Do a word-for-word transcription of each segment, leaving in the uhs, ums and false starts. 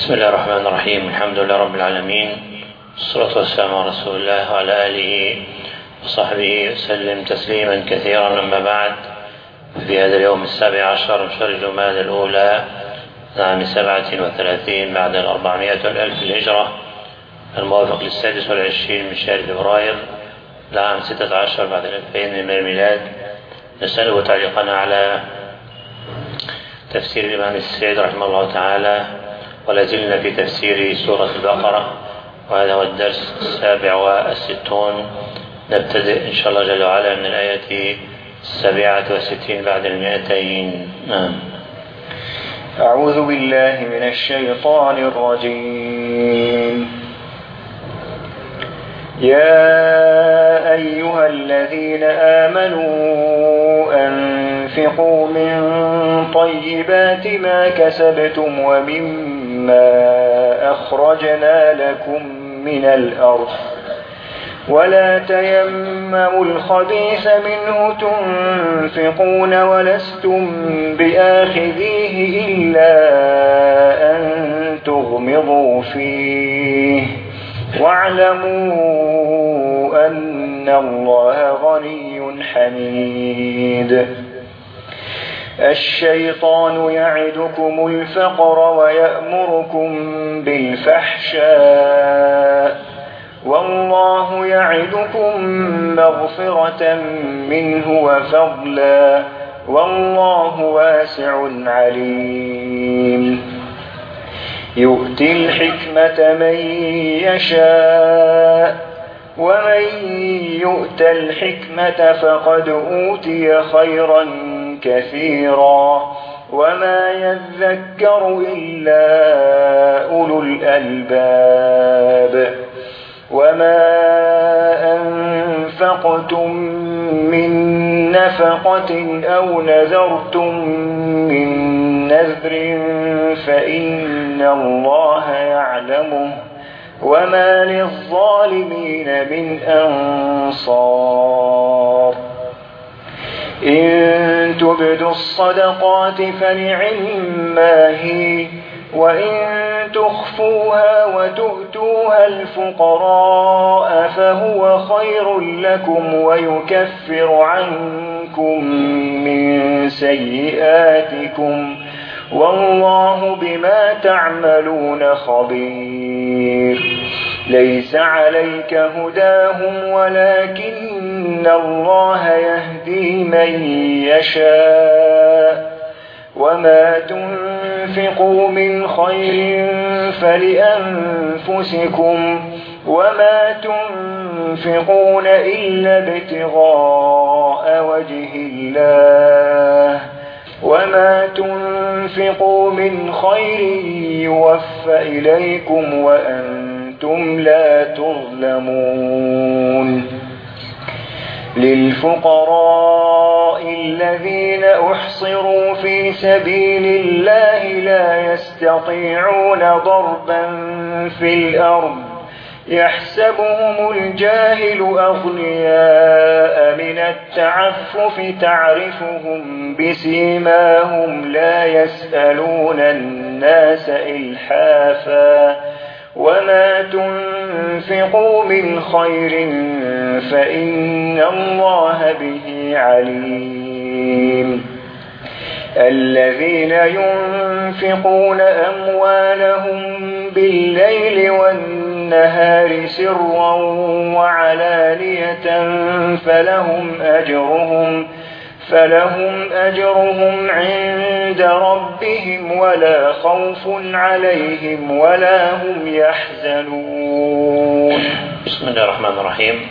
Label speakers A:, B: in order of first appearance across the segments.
A: بسم الله الرحمن الرحيم. الحمد لله رب العالمين، والصلاة والسلام على رسول الله وعلى آله وصحبه وسلم تسليما كثيرا. أما بعد، في هذا اليوم السابع عشر من شهر جمادى الأولى عام سبعة وثلاثين بعد الأربعمائة والألف الهجرة، الموافق للسادس والعشرين من شهر فبراير العام ستة عشر بعد الألفين من الميلاد، نسأله تعليقنا على تفسير الإمام السعدي رحمه الله تعالى، ولا زلنا في تفسير سورة البقرة، وهذا هو الدرس السابع والستون. نبتدئ إن شاء الله جل وعلا من الآية السابعة والستين بعد المئتين. نعم.
B: أعوذ بالله من الشيطان الرجيم. يا أيها الذين آمنوا أنفقوا من طيبات ما كسبتم ومما أخرجنا لكم من الأرض، ولا تيمموا الخبيث منه تنفقون ولستم بآخذيه إلا أن تغمضوا فيه، واعلموا أن الله غني حميد. الشيطان يعدكم الفقر ويأمركم بالفحشاء، والله يعدكم مغفرة منه وفضلا، والله واسع عليم. يؤتي الحكمة من يشاء، ومن يؤت الحكمة فقد أوتي خيرا كثيرا، وما يذكر إلا أولو الألباب. وما أنفقتم من نفقة أو نذرتم من نذر فإن الله يعلمه، وما للظالمين من أنصار. إن تبدوا الصدقات فنعما هي، وإن تخفوها وتؤتوها الفقراء فهو خير لكم ويكفر عنكم من سيئاتكم، والله بما تعملون خبير. ليس عليك هداهم ولكن الله يهدي من يشاء، وما تنفقوا من خير فلأنفسكم، وما تنفقون إلا ابتغاء وجه الله، وما تنفقوا من خير يوفى إليكم وأنتم لا تظلمون. للفقراء الذين أحصروا في سبيل الله لا يستطيعون ضربا في الأرض يحسبهم الجاهل أغنياء من التعفف تعرفهم بسيماهم لا يسألون الناس إلحافا، وما تنفقوا من خير فإن الله به عليم. الذين ينفقون أموالهم بالليل والنهار سرا وعلانية فلهم أجرهم فلهم أجرهم عند ربهم ولا خوف عليهم ولا هم يحزنون.
A: بسم الله الرحمن الرحيم.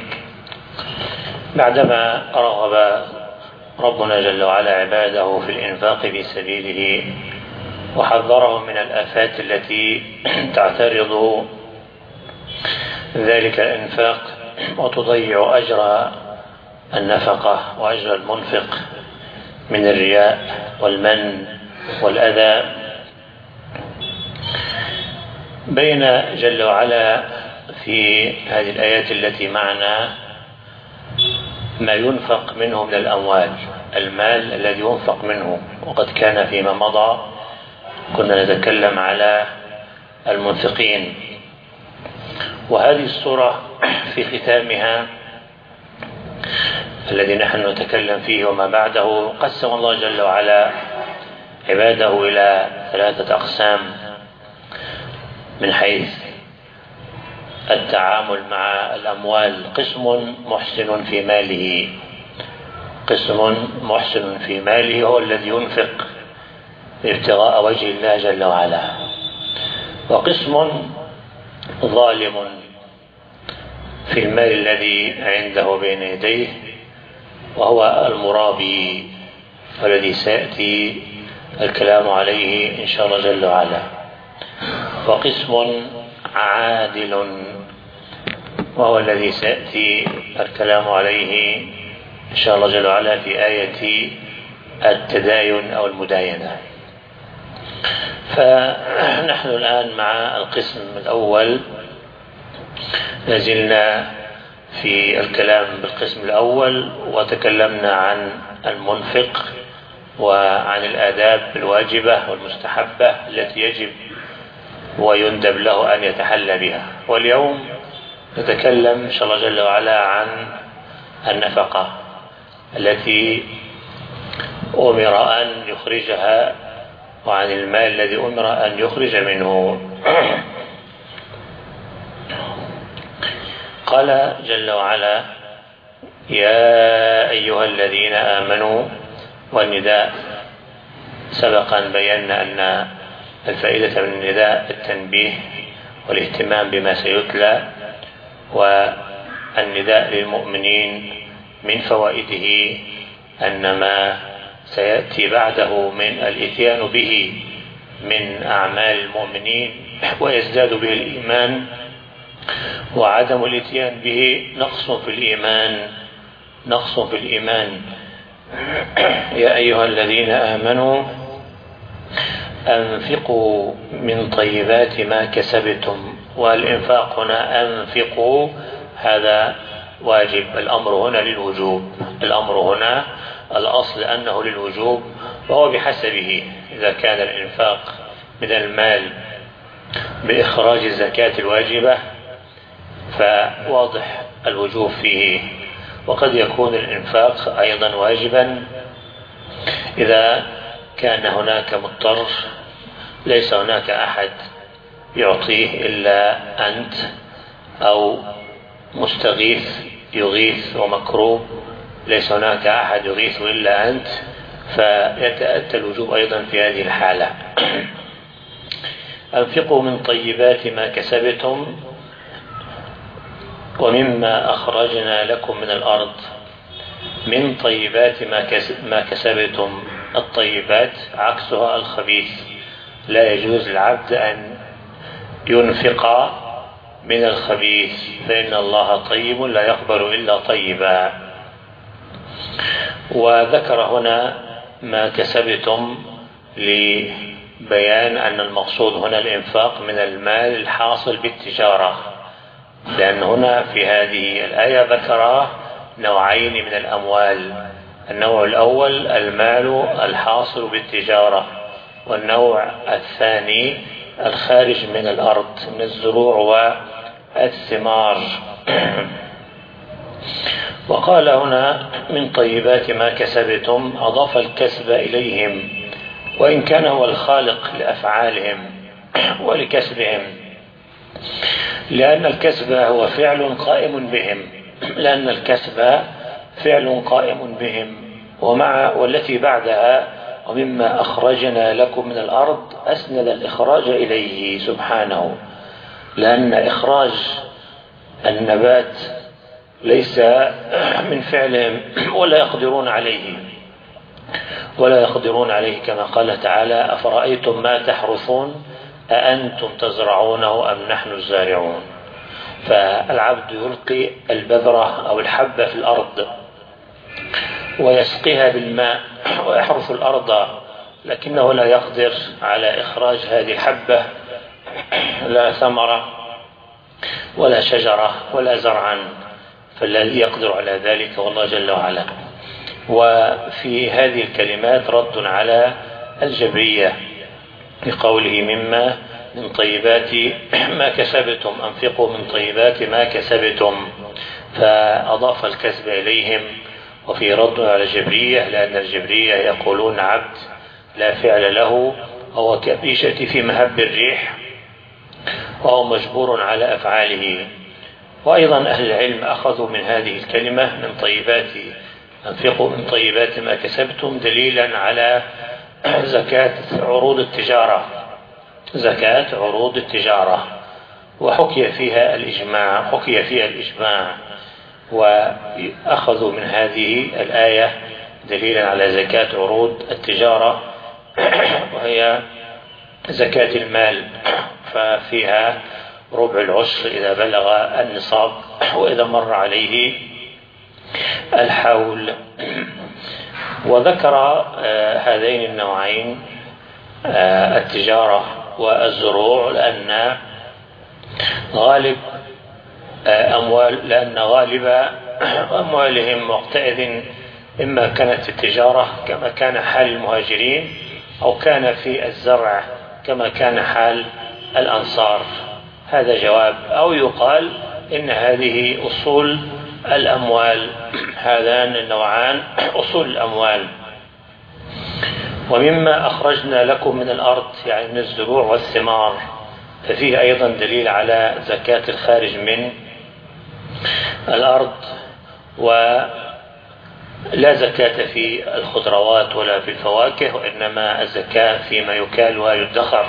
A: بعدما رغب ربنا جل وعلا عباده في الإنفاق في سبيله وحذرهم من الآفات التي تعترض ذلك الإنفاق وتضيع أجر النفقة وأجر المنفق من الرياء والمن والأذى، بين جل وعلا في هذه الآيات التي معنا ما ينفق منه من الأموال، المال الذي ينفق منه. وقد كان فيما مضى كنا نتكلم على المنفقين. وهذه السورة في ختامها الذي نحن نتكلم فيه وما بعده قسم الله جل وعلا عباده إلى ثلاثة أقسام من حيث التعامل مع الأموال. قسم محسن في ماله، قسم محسن في ماله هو الذي ينفق ابتغاء وجه الله جل وعلا، وقسم ظالم في المال الذي عنده بين يديه وهو المرابي والذي سيأتي الكلام عليه إن شاء الله جل وعلا، وقسم عادل وهو الذي سيأتي الكلام عليه إن شاء الله جل وعلا في آية التداين أو المداينة. فنحن الآن مع القسم الأول، لازلنا في الكلام بالقسم الأول وتكلمنا عن المنفق وعن الآداب الواجبة والمستحبة التي يجب ويندب له أن يتحلى بها. واليوم نتكلم إن شاء الله جل وعلا عن النفقة التي أمر أن يخرجها وعن المال الذي أمر أن يخرج منه. قال جل وعلا: يا أيها الذين آمنوا، والنداء سبق أن بينا أن الفائدة من النداء التنبيه والاهتمام بما سيتلى، والنداء للمؤمنين من فوائده أن ما سيأتي بعده من الإتيان به من أعمال المؤمنين ويزداد به الإيمان، وعدم الإتيان به نقص في الإيمان نقص في الإيمان. يا أيها الذين آمنوا أنفقوا من طيبات ما كسبتم. والإنفاق هنا أنفقوا هذا واجب، الأمر هنا للوجوب، الأمر هنا الأصل أنه للوجوب، وهو بحسبه. إذا كان الإنفاق من المال بإخراج الزكاة الواجبة فواضح الوجوب فيه، وقد يكون الإنفاق أيضا واجبا إذا كان هناك مضطر ليس هناك أحد يعطيه إلا أنت، أو مستغيث يغيث ومكروب ليس هناك أحد يغيث إلا أنت، فيتأتى الوجوب أيضا في هذه الحالة. أنفقوا من طيبات ما كسبتم ومما أخرجنا لكم من الأرض. من طيبات ما كسبتم، الطيبات عكسها الخبيث، لا يجوز للعبد أن ينفق من الخبيث، فإن الله طيب لا يقبل إلا طيبا. وذكر هنا ما كسبتم لبيان أن المقصود هنا الإنفاق من المال الحاصل بالتجارة، لأن هنا في هذه الآية ذكر نوعين من الأموال: النوع الأول المال الحاصل بالتجارة، والنوع الثاني الخارج من الأرض من الزروع والثمار. وقال هنا من طيبات ما كسبتم، أضاف الكسب إليهم، وإن كان هو الخالق لأفعالهم ولكسبهم، لأن الكسب هو فعل قائم بهم لأن الكسب فعل قائم بهم ومع والتي بعدها ومما أخرجنا لكم من الأرض أسند الإخراج إليه سبحانه، لأن إخراج النبات ليس من فعلهم ولا يقدرون عليه ولا يقدرون عليه كما قال تعالى: أفرأيتم ما تحرثون أأنتم تزرعونه أم نحن الزارعون. فالعبد يلقي البذرة أو الحبة في الأرض ويسقيها بالماء ويحرث الأرض، لكنه لا يقدر على إخراج هذه الحبة، لا ثمرة ولا شجرة ولا زرعا، فالذي يقدر على ذلك هو الله جل وعلا. وفي هذه الكلمات رد على الجبرية بقوله مما من طيبات ما كسبتم، أنفقوا من طيبات ما كسبتم، فأضاف الكسب إليهم. وفي رد على الجبرية، لأن الجبرية يقولون عبد لا فعل له، هو كبيشة في مهب الريح، وهو مجبور على أفعاله. وأيضا أهل العلم أخذوا من هذه الكلمة من طيبات أنفقوا من طيبات ما كسبتم دليلا على زكاة عروض التجارة، زكاة عروض التجارة، وحكي فيها الإجماع حكي فيها الإجماع وأخذوا من هذه الآية دليلا على زكاة عروض التجارة، وهي زكاة المال، ففيها ربع العشر إذا بلغ النصاب وإذا مر عليه الحول. وذكر هذين النوعين التجارة والزروع لأن غالب أموال لأن غالب أموالهم وقتئذ إما كانت في التجارة كما كان حال المهاجرين، أو كان في الزرع كما كان حال الأنصار. هذا جواب. أو يقال إن هذه أصول الأموال، هذان النوعان أصول الأموال. ومما أخرجنا لكم من الأرض، يعني من الزروع والثمار، ففيه أيضا دليل على زكاة الخارج من الأرض. ولا زكاة في الخضروات ولا في الفواكه، وإنما الزكاة فيما يكال ويدخر.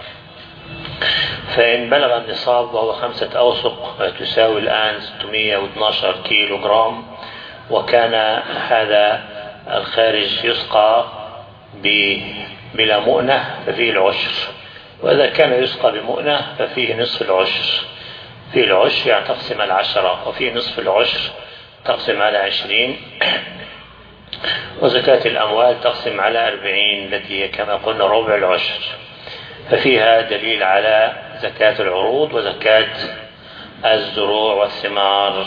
A: فإن بلغ النصاب وهو خمسة أوسق تساوي الآن ستمائة واثني عشر كيلو جرام، وكان هذا الخارج يسقى بلا مؤنة ففيه العشر، وإذا كان يسقى بمؤنة ففيه نصف العشر. في العشر يعني تقسم على عشرة، وفي نصف العشر تقسم على عشرين. وزكاة الأموال تقسم على أربعين التي هي كما قلنا ربع العشر، ففيها دليل على زكاة العروض وزكاة الزروع والثمار.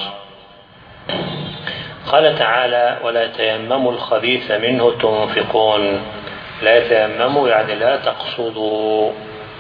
A: قال تعالى: ولا تيمموا الخبيث منه تنفقون. لا يتيمموا يعني لا تقصدوا.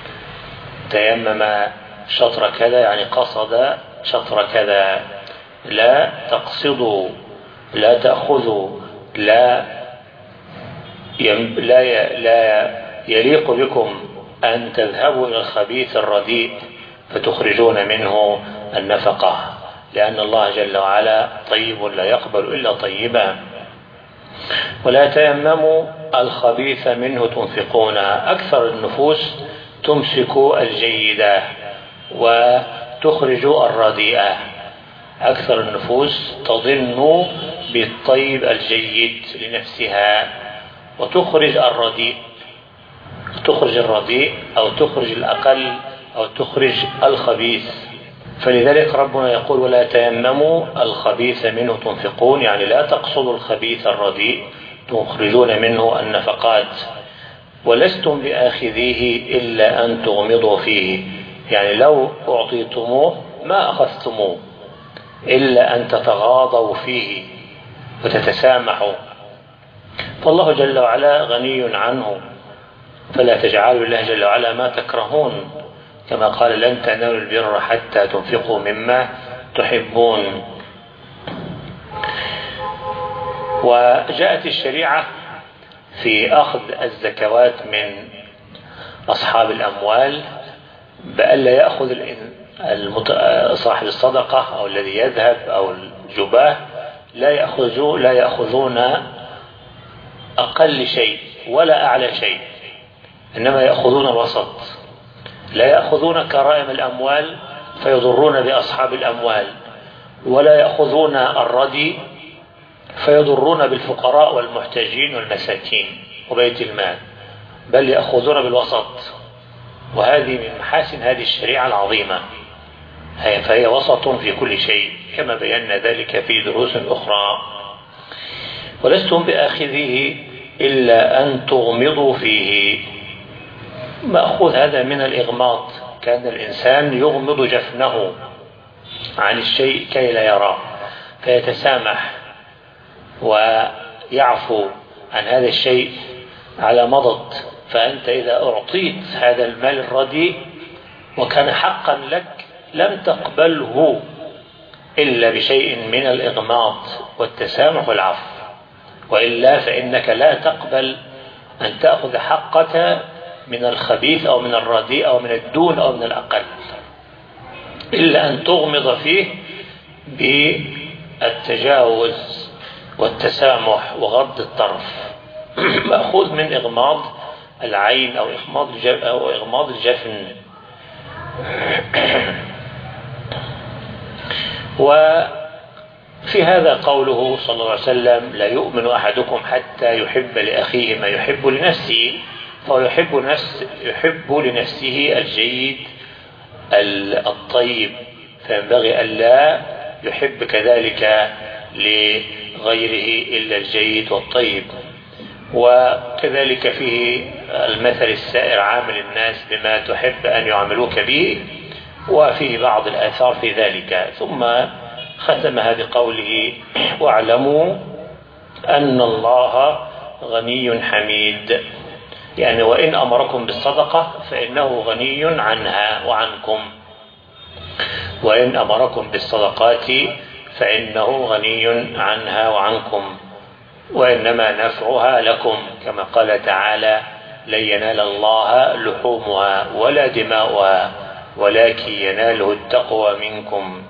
A: تيمم شطر كذا يعني قصد شطر كذا. لا تقصدوا، لا تأخذوا، لا يم لا ي... لا يليق بكم أن تذهبوا إلى الخبيث الرديء فتخرجون منه النفقة، لأن الله جل وعلا طيب لا يقبل إلا طيبا. ولا تيمموا الخبيث منه تنفقون. أكثر النفوس تمسك الجيدة وتخرج الرديئة. أكثر النفوس تظن بالطيب الجيد لنفسها وتخرج الرديء، تخرج الرديء أو تخرج الأقل أو تخرج الخبيث. فلذلك ربنا يقول: ولا تيمموا الخبيث منه تنفقون، يعني لا تقصدوا الخبيث الرديء تخرجون منه النفقات. ولستم بآخذيه إلا أن تغمضوا فيه، يعني لو أعطيتموه ما أخذتموه إلا أن تتغاضوا فيه وتتسامحوا. فالله جل وعلا غني عنه، فلا تجعلوا لله جل وعلا ما تكرهون، كما قال: لن تنالوا البر حتى تنفقوا مما تحبون. وجاءت الشريعة في أخذ الزكوات من أصحاب الأموال بألا يأخذ صاحب الصدقة أو الذي يذهب أو الجباه لا يأخذون لا يأخذون أقل شيء ولا أعلى شيء، إنما يأخذون الوسط. لا يأخذون كرائم الأموال فيضرون بأصحاب الأموال، ولا يأخذون الردي فيضرون بالفقراء والمحتاجين والمساكين وبيت المال، بل يأخذون بالوسط. وهذه من محاسن هذه الشريعة العظيمة، فهي وسط في كل شيء كما بينا ذلك في دروس أخرى. ولستم بآخذه إلا أن تغمضوا فيه. مأخوذ هذا من الإغماض، كان الإنسان يغمض جفنه عن الشيء كي لا يراه فيتسامح ويعفو عن هذا الشيء على مضض. فأنت إذا أعطيت هذا المال الرديء وكان حقا لك لم تقبله إلا بشيء من الإغماض والتسامح والعفو، وإلا فإنك لا تقبل أن تأخذ حقك من الخبيث أو من الرديء أو من الدون أو من الأقل، إلا أن تغمض فيه بالتجاوز والتسامح وغض الطرف، مأخوذ من إغماض العين أو إغماض الجفن أو إغماض الجفن. وفي هذا قوله صلى الله عليه وسلم: لا يؤمن أحدكم حتى يحب لأخيه ما يحب لنفسه، فهو يحب نفس يحب لنفسه الجيد الطيب، فينبغي ألا يحب كذلك لغيره إلا الجيد والطيب. وكذلك فيه المثل السائر: عامل الناس بما تحب أن يعاملوك به، وفيه بعض الآثار في ذلك. ثم ختمها بقوله: واعلموا أن الله غني حميد، يعني وإن أمركم بالصدقة فإنه غني عنها وعنكم، وإن أمركم بالصدقات فإنه غني عنها وعنكم، وإنما نفعها لكم، كما قال تعالى: لن ينال الله لحومها ولا دماؤها ولكن يناله التقوى منكم.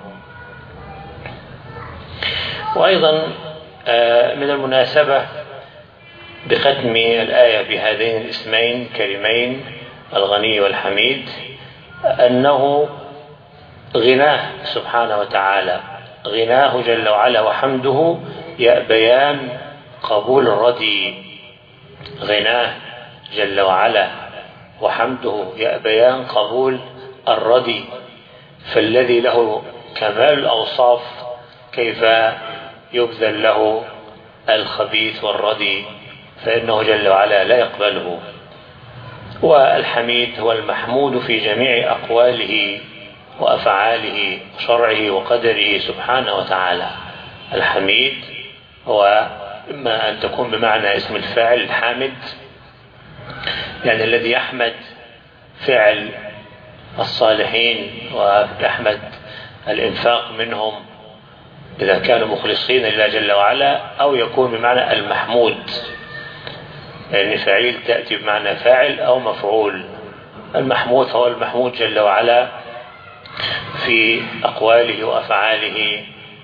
A: وأيضا من المناسبة بختم الآية بهذين الاسمين كريمين الغني والحميد أنه غناه سبحانه وتعالى، غناه جل وعلا وحمده يأبيان قبول الردي، غناه جل وعلا وحمده يأبيان قبول الردي، فالذي له كمال الأوصاف كيف يبذل له الخبيث والردي، فإنه جل وعلا لا يقبله. والحميد هو المحمود في جميع أقواله وأفعاله وشرعه وقدره سبحانه وتعالى. الحميد هو إما أن تكون بمعنى اسم الفاعل الحامد، يعني الذي يحمد فعل الصالحين ويحمد الإنفاق منهم إذا كانوا مخلصين لله جل وعلا، أو يكون بمعنى المحمود، يعني فعيل تأتي بمعنى فاعل أو مفعول. المحمود هو المحمود جل وعلا في أقواله وأفعاله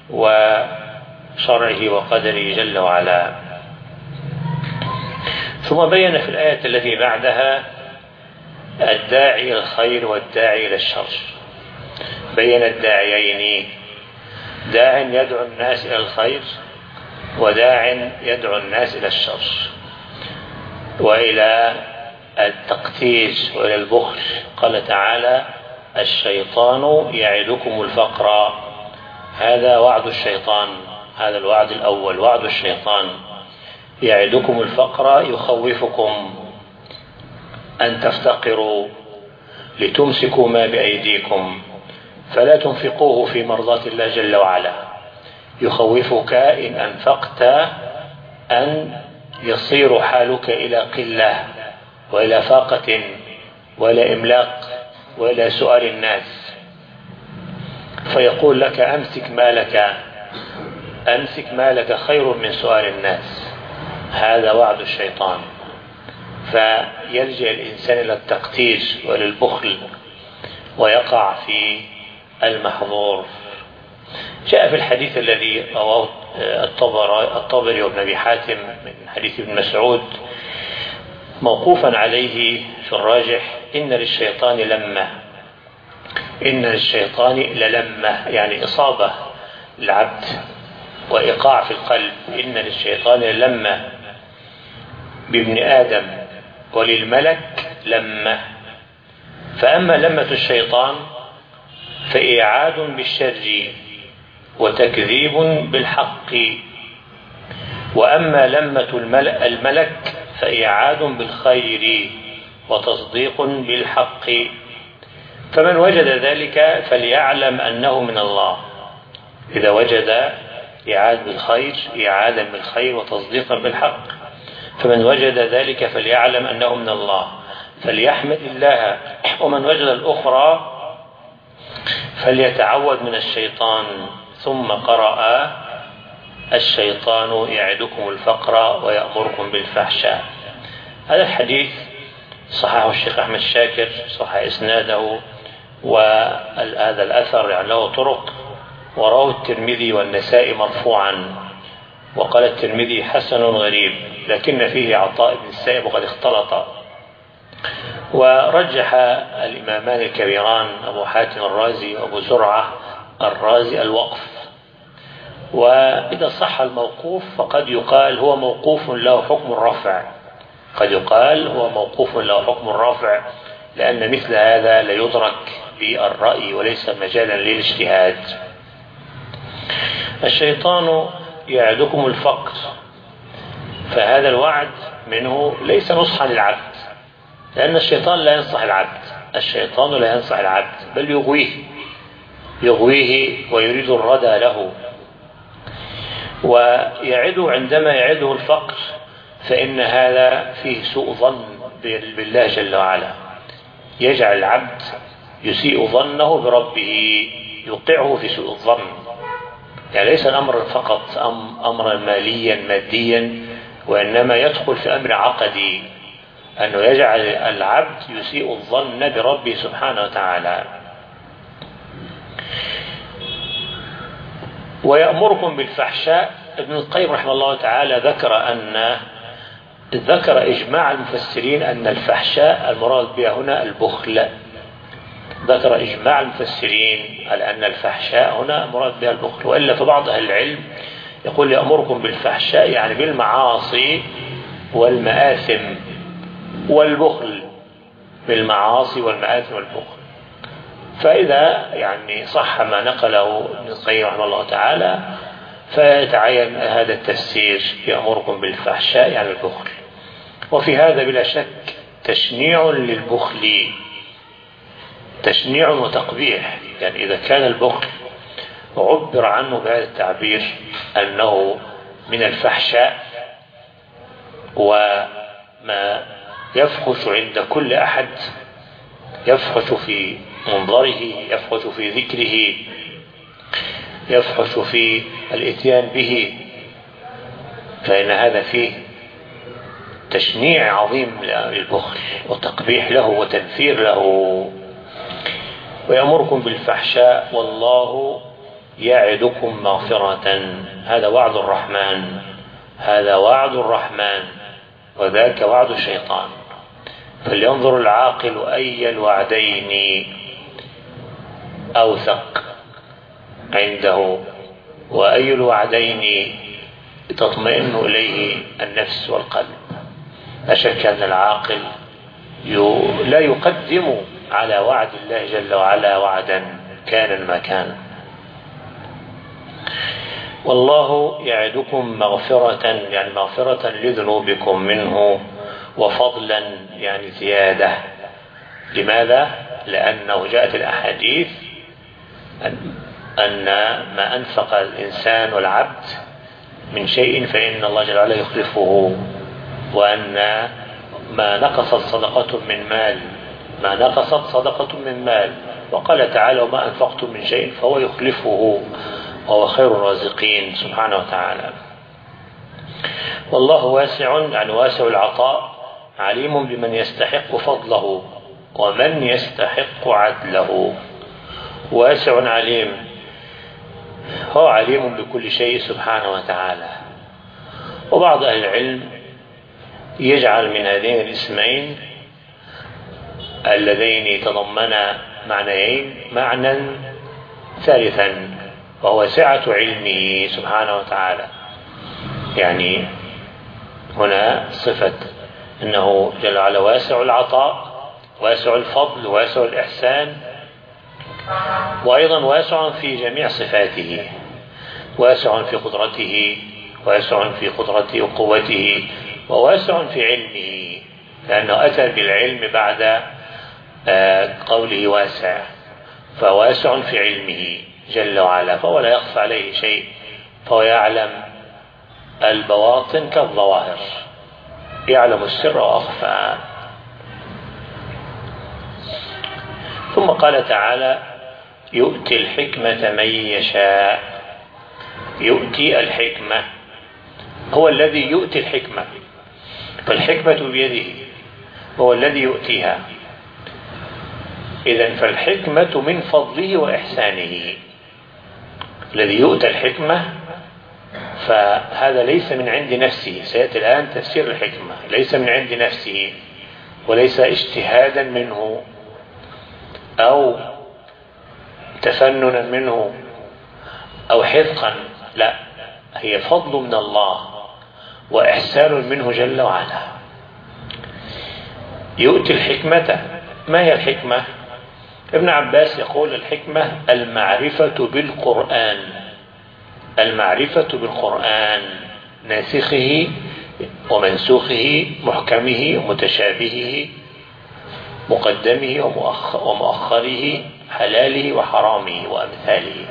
A: وشرعه وقدره جل وعلا. ثم بين في الآية التي بعدها الداعي إلى الخير والداعي إلى الشر، بين الداعيين: داع يدعو الناس إلى الخير وداع يدعو الناس إلى الشر وإلى التقتير وإلى البخل. قال تعالى: الشيطان يعدكم الفقر، هذا وعد الشيطان، هذا الوعد الأول وعد الشيطان، يعدكم الفقر يخوفكم أن تفتقروا لتمسكوا ما بأيديكم فلا تنفقوه في مرضاة الله جل وعلا، يخوفك إن أنفقت أن يصير حالك إلى قلة وإلى فاقة وإلى إملاق وإلى سؤال الناس، فيقول لك: أمسك مالك، أمسك مالك خير من سؤال الناس. هذا وعد الشيطان، فيلجأ الإنسان إلى التقتير وللبخل ويقع في المحظور. جاء في الحديث الذي رواه الطبري وابن أبي حاتم من حديث ابن مسعود موقوفا عليه في الراجح: إن للشيطان لمة، إن للشيطان للمة، يعني إصابة العبد وإيقاع في القلب. إن للشيطان لمة بابن آدم وللملك لمة، فأما لمة الشيطان فإيعاد بالشر وتكذيب بالحق، وأما لمة الملك فإيعاد بالخير وتصديق بالحق. فمن وجد ذلك فليعلم أنه من الله، إذا وجد إيعاد بالخير إيعادا بالخير وتصديقا بالحق، فمن وجد ذلك فليعلم أنه من الله فليحمد الله. ومن وجد الأخرى فليتعوذ من الشيطان، ثم قرأ الشيطان يعدكم الفقر ويأمركم بالفحشاء. هذا الحديث صححه الشيخ أحمد شاكر، صحح إسناده، وهذا الأثر يعني له طرق، ورواه الترمذي والنسائي مرفوعا، وقال الترمذي حسن غريب، لكن فيه عطاء بن السائب وقد اختلط. ورجح الإمامان الكبيران أبو حاتم الرازي وأبو زرعة الرازي الوقف. وإذا صح الموقوف فقد يقال هو موقوف له حكم الرفع، قد يقال هو موقوف له حكم الرفع، لأن مثل هذا لا يدرك بالرأي وليس مجالا للاجتهاد. الشيطان يعدكم الفقر، فهذا الوعد منه ليس نصحا للعبد، لأن الشيطان لا ينصح العبد، الشيطان لا ينصح العبد بل يغويه يغويه ويريد الردى له. ويعده عندما يعده الفقر فإن هذا فيه سوء ظن بالله جل وعلا، يجعل العبد يسيء ظنه بربه، يوقعه في سوء الظن. يعني ليس الأمر فقط أمرا ماليا ماديا، وإنما يدخل في أمر عقدي، أنه يجعل العبد يسيء الظن بربه سبحانه وتعالى. ويأمركم بالفحشاء. ابن القيم رحمه الله تعالى ذكر أن ذكر إجماع المفسرين أن الفحشاء المراد بها هنا البخل، ذكر إجماع المفسرين على أن الفحشاء هنا مراد بها البخل. وإلا فبعض أهل العلم يقول يأمركم بالفحشاء يعني بالمعاصي والمآثم والبخل، بالمعاصي والمآثم والبخل. فإذا يعني صح ما نقله ابن القيم رحمه الله تعالى فيتعين هذا التفسير يأمركم بالفحشاء يعني البخل. وفي هذا بلا شك تشنيع للبخل، تشنيع وتقبيح. يعني إذا كان البخل عبر عنه بهذا التعبير أنه من الفحشاء وما يفحش عند كل أحد، يفحش في منظره، يفحش في ذكره، يفحش في الإتيان به، فإن هذا فيه تشنيع عظيم للبخل وتقبيح له وتنفير له. ويأمركم بالفحشاء والله يعدكم مغفرة، هذا وعد الرحمن، هذا وعد الرحمن وذاك وعد الشيطان. فلينظر العاقل أي الوعدين أوثق عنده، وأي الوعدين تطمئن إليه النفس والقلب. لا شك أن العاقل لا يقدم على وعد الله جل وعلا وعدا كان ما كان. والله يعدكم مغفرة يعني مغفرة لذنوبكم منه، وفضلا يعني زيادة. لماذا؟ لأنه جاءت الأحاديث أن ما أنفق الإنسان والعبد من شيء فإن الله جل وعلا يخلفه، وأن ما نقصت صدقة من مال ما نقصت صدقة من مال وقال تعالى وما أنفقتم من شيء فهو يخلفه وهو خير الرازقين سبحانه وتعالى. والله واسع يعني واسع العطاء، عليم بمن يستحق فضله ومن يستحق عدله. واسع عليم، هو عليم بكل شيء سبحانه وتعالى. وبعض أهل العلم يجعل من هذين الاسمين اللذين تضمنا معنيين معنى ثالثا، وهو سعة علمه سبحانه وتعالى. يعني هنا صفة أنه جل وعلا واسع العطاء، واسع الفضل، واسع الإحسان، وأيضا واسع في جميع صفاته، واسع في قدرته، واسع في قدرته وقوته، وواسع في علمه، لأنه أتى بالعلم بعد قوله واسع، فواسع في علمه جل وعلا، فهو لا يخفى عليه شيء، فهو يعلم البواطن كالظواهر، يعلم السر وأخفى. ثم قال تعالى يؤتي الحكمة من يشاء. يؤتي الحكمة، هو الذي يؤتي الحكمة، فالحكمة بيده، هو الذي يؤتيها. إذن فالحكمة من فضله وإحسانه. الذي يؤتى الحكمة فهذا ليس من عند نفسه، سيأتي الآن تفسير الحكمة، ليس من عند نفسه وليس اجتهادا منه أو تفننا منه أو حفظا، لا، هي فضل من الله وإحسان منه جل وعلا. يؤتي الحكمة. ما هي الحكمة؟ ابن عباس يقول الحكمة المعرفة بالقرآن، المعرفة بالقرآن، ناسخه ومنسوخه، محكمه ومتشابهه، مقدمه ومؤخره، حلاله وحرامه وأمثاله.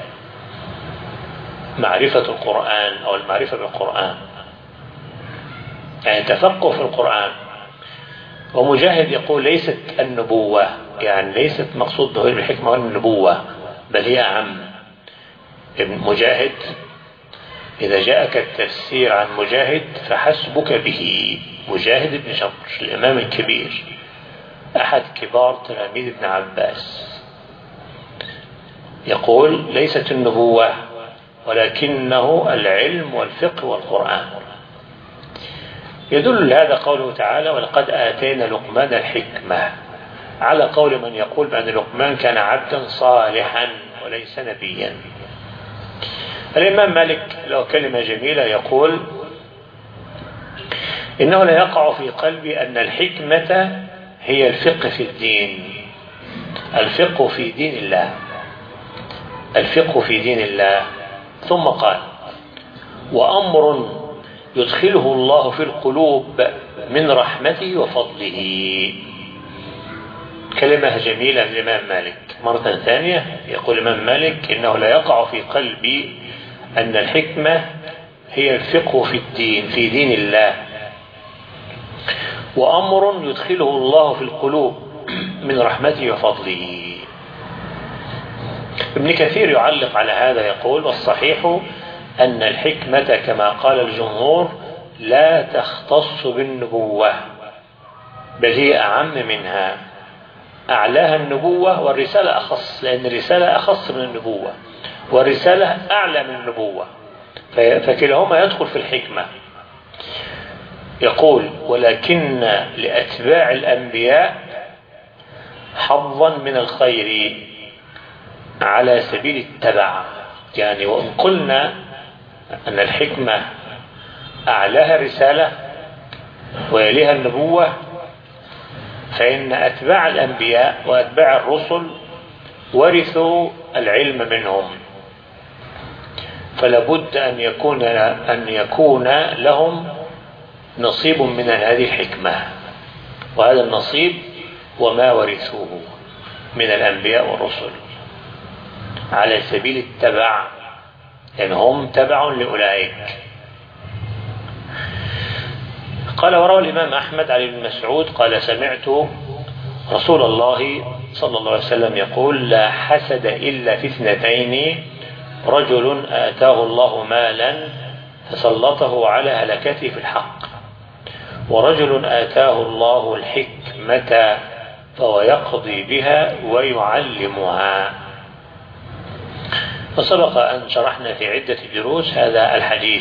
A: معرفة القرآن أو المعرفة بالقرآن يعني تفقه في القرآن. ومجاهد يقول ليست النبوة، يعني ليست مقصود به الحكمة والنبوة، بل هي أعم. ابن مجاهد إذا جاءك التفسير عن مجاهد فحسبك به. مجاهد بن جبر الإمام الكبير، أحد كبار تلاميذ ابن عباس، يقول ليست النبوة ولكنه العلم والفقه والقرآن. يدل لهذا قوله تعالى ولقد آتينا لقمان الحكمة، على قول من يقول بأن لقمان كان عبدا صالحا وليس نبيا. الإمام مالك له كلمة جميلة يقول إنه لا يقع في قلبي أن الحكمة هي الفقه في الدين، الفقه في دين الله، الفقه في دين الله. ثم قال وأمر يدخله الله في القلوب من رحمته وفضله. كلمة جميلة للإمام مالك. مرة ثانية يقول الإمام مالك إنه لا يقع في قلبي أن الحكمة هي الفقه في الدين، في دين الله، وأمر يدخله الله في القلوب من رحمته وفضله. ابن كثير يعلق على هذا يقول والصحيح أن الحكمة كما قال الجمهور لا تختص بالنبوة، بل هي أعم منها، أعلاها النبوة والرسالة أخص، لأن الرسالة أخص من النبوة والرسالة أعلى من النبوة، فكلهما يدخل في الحكمة. يقول ولكن لأتباع الأنبياء حظا من الخير على سبيل التبع. يعني وإن قلنا أن الحكمة أعلاها الرسالة ويليها النبوة، فإن أتباع الأنبياء وأتباع الرسل ورثوا العلم منهم، فلابد أن يكون أن يكون لهم نصيب من هذه الحكمة، وهذا النصيب وما ورثوه من الأنبياء والرسل على سبيل التبع، لأن يعني هم تبع لأولئك. قال وروى الإمام أحمد عن ابن مسعود قال سمعت رسول الله صلى الله عليه وسلم يقول لا حسد إلا في اثنتين، رجل آتاه الله مالا فسلطه على هلكته في الحق، ورجل آتاه الله الحكمة فهو يقضي بها ويعلمها. وسبق أن شرحنا في عدة دروس هذا الحديث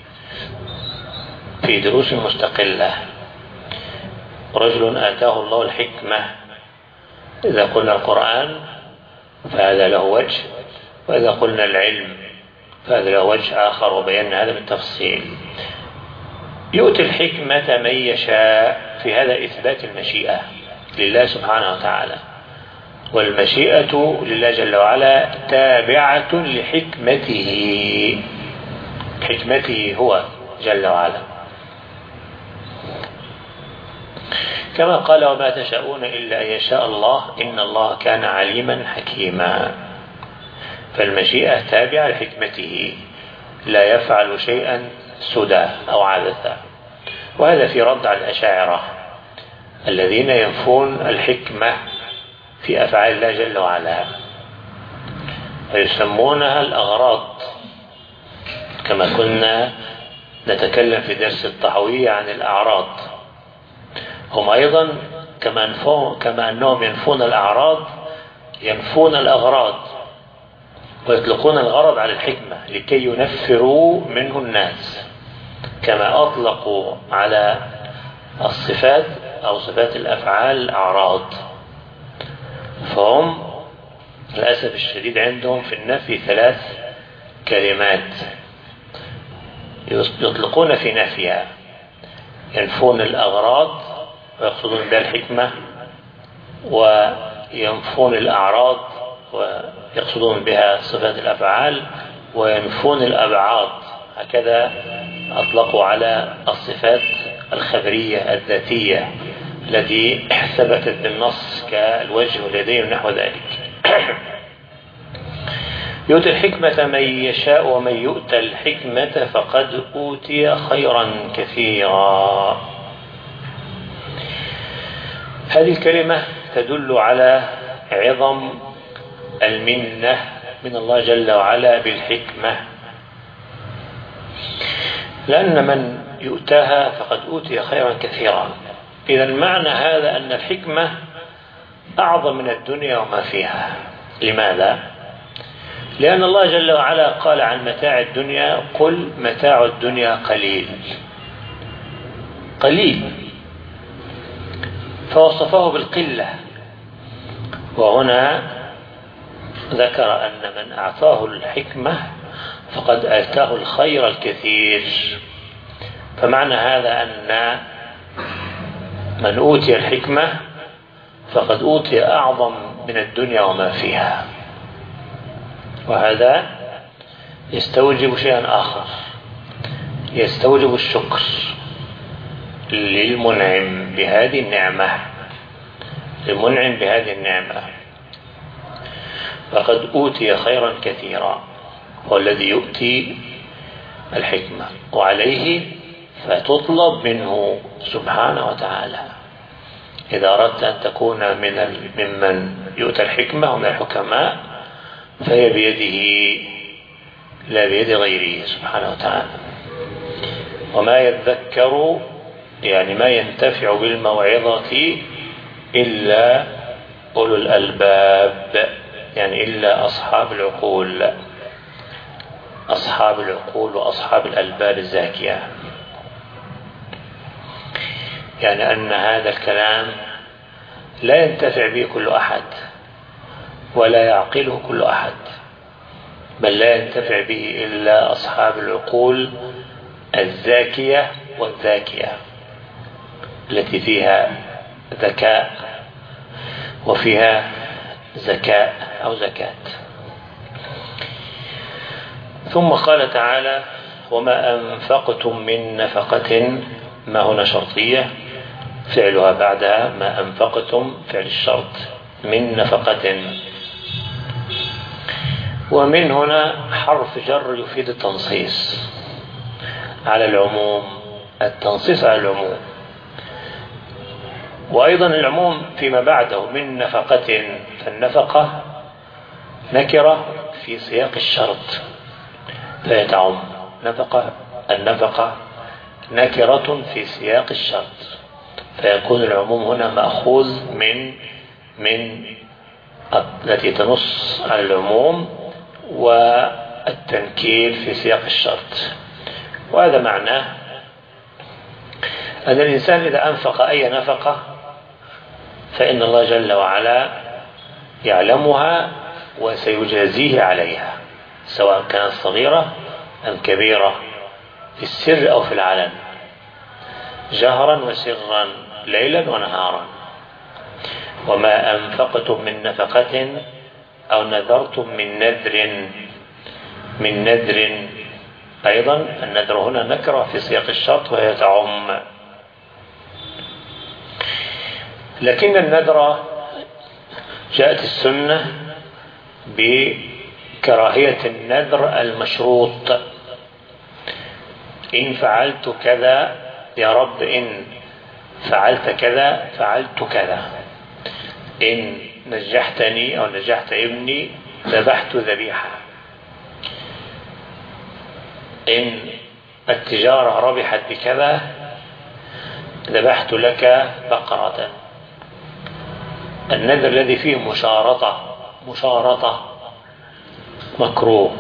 A: في دروس مستقلة. رجل آتاه الله الحكمة، إذا قلنا القرآن فهذا له وجه، وإذا قلنا العلم فهذا له وجه آخر، وبينا هذا بالتفصيل. يؤتي الحكمة من يشاء، في هذا إثبات المشيئة لله سبحانه وتعالى، والمشيئة لله جل وعلا تابعة لحكمته، حكمته هو جل وعلا، كما قال وما تشاءون إلا أن يشاء الله إن الله كان عليما حكيما. فالمشيئة تابعة لحكمته، لا يفعل شيئا سدى أو عبثا. وهذا في رد على الأشاعرة الذين ينفون الحكمة في أفعال الله جل وعلا. ويسمونها الأغراض، كما كنا نتكلم في درس الطحوية عن الأعراض. هم أيضا كما, كما أنهم ينفون الأعراض ينفون الأغراض، ويطلقون الغرض على الحكمة لكي ينفروا منه الناس، كما أطلقوا على الصفات أو صفات الأفعال الأعراض. فهم للأسف الشديد عندهم في النفي ثلاث كلمات يطلقون في نفيها: ينفون الأغراض ويقصدون بها الحكمة، وينفون الأعراض ويقصدون بها صفات الأفعال، وينفون الأبعاد. هكذا أطلقوا على الصفات الخبرية الذاتية التي ثبتت بالنص كالوجه واليدين ونحو ذلك. يؤتي الحكمة من يشاء ومن يؤتى الحكمة فقد أوتي خيرا كثيرا. هذه الكلمة تدل على عظم المنة من الله جل وعلا بالحكمة، لأن من يؤتاها فقد أوتي خيرا كثيرا. إذا معنى هذا أن الحكمة أعظم من الدنيا وما فيها. لماذا؟ لأن الله جل وعلا قال عن متاع الدنيا: قل متاع الدنيا قليل قليل، فوصفه بالقلة. وهنا ذكر أن من أعطاه الحكمة فقد آتاه الخير الكثير. فمعنى هذا أن من أوتي الحكمة فقد أوتي أعظم من الدنيا وما فيها. وهذا يستوجب شيئا آخر، يستوجب الشكر للمنعم بهذه النعمة المنعم بهذه النعمة. فقد أوتي خيرا كثيرا، هو الذي يؤتي الحكمة، وعليه فتطلب منه سبحانه وتعالى. إذا أردت أن تكون من ممن يؤتى الحكمة ومن الحكماء فهي بيده لا بيد غيره سبحانه وتعالى. وما يذكر يعني ما ينتفع بالموعظة إلا أولو الألباب، يعني إلا أصحاب العقول أصحاب العقول وأصحاب الألباب الزاكية. يعني أن هذا الكلام لا ينتفع به كل أحد ولا يعقله كل أحد، بل لا ينتفع به إلا أصحاب العقول الزاكية والذاكية التي فيها ذكاء وفيها زكاء أو زكاة. ثم قال تعالى: وما أنفقتم من نفقة، ما هنا شرطية فعلها بعدها ما أنفقتم فعل الشرط، من نفقة. ومن هنا حرف جر يفيد التنصيص على العموم، التنصيص على العموم. وأيضا العموم فيما بعده من نفقة، فالنفقة نكرة في سياق الشرط فيتعم. نفقة النفقة نكرة في سياق الشرط، فيكون العموم هنا مأخوذ من من التي تنص على العموم والتنكير في سياق الشرط. وهذا معناه أن الإنسان إذا أنفق أي نفقة فإن الله جل وعلا يعلمها وسيجازيه عليها، سواء كانت صغيرة أم كبيرة، في السر أو في العلن، جهرا وسرا، ليلا ونهارا. وما أنفقتم من نفقة أو نذرتم من نذر من نذر أيضا النذر هنا نكرة في سياق الشرط وهي تعم. لكن النذر جاءت السنة بكراهية النذر المشروط: إن فعلت كذا يا رب، إن فعلت كذا فعلت كذا، إن نجحتني أو نجحت ابني ذبحت ذبيحة، إن التجارة ربحت بكذا ذبحت لك بقرة. النذر الذي فيه مشارطة مشارطة مكروه،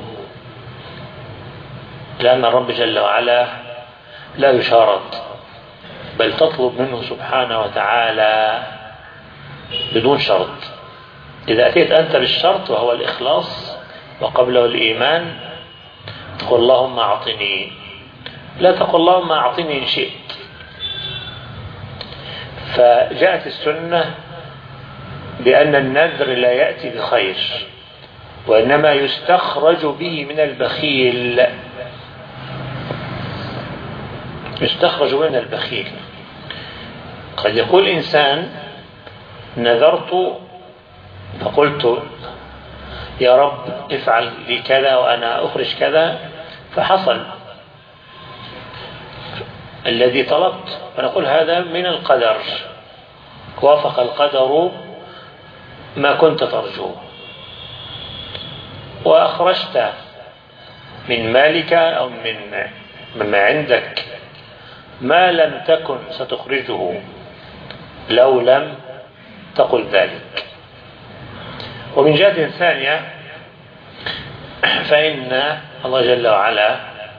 A: لأن الرب جل وعلا لا يشارط، بل تطلب منه سبحانه وتعالى بدون شرط. إذا أتيت أنت بالشرط وهو الإخلاص وقبله الإيمان تقول اللهم أعطني، لا تقول اللهم أعطني إن شئت. فجاءت السنة بأن النذر لا يأتي بخير، وإنما يستخرج به من البخيل، يستخرج من البخيل. قد يقول إنسان نذرت فقلت يا رب افعل لي كذا وأنا أخرج كذا، فحصل الذي طلبت، فنقول هذا من القدر، وافق القدر ما كنت ترجوه، وأخرجت من مالك أو من مما عندك ما لم تكن ستخرجه لو لم تقل ذلك. ومن جهة ثانية فإن الله جل وعلا